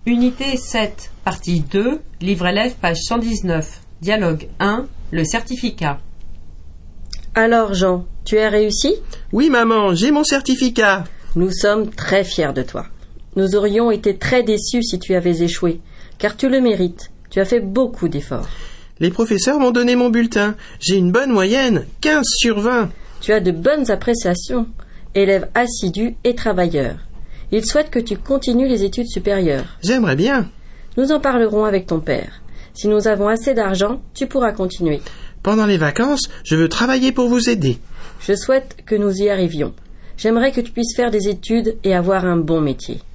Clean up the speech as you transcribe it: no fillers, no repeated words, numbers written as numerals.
Unité 7, partie 2, livre élève, page 119. Dialogue 1, le certificat. Alors Jean, tu as réussi ? Oui maman, j'ai mon certificat. Nous sommes très fiers de toi. Nous aurions été très déçus si tu avais échoué, car tu le mérites. Tu as fait beaucoup d'efforts. Les professeurs m'ont donné mon bulletin. J'ai une bonne moyenne, 15 sur 20. Tu as de bonnes appréciations. Élève assidu et travailleur. Il souhaite que tu continues les études supérieures. J'aimerais bien. Nous en parlerons avec ton père. Si nous avons assez d'argent, tu pourras continuer. Pendant les vacances, je veux travailler pour vous aider. Je souhaite que nous y arrivions. J'aimerais que tu puisses faire des études et avoir un bon métier.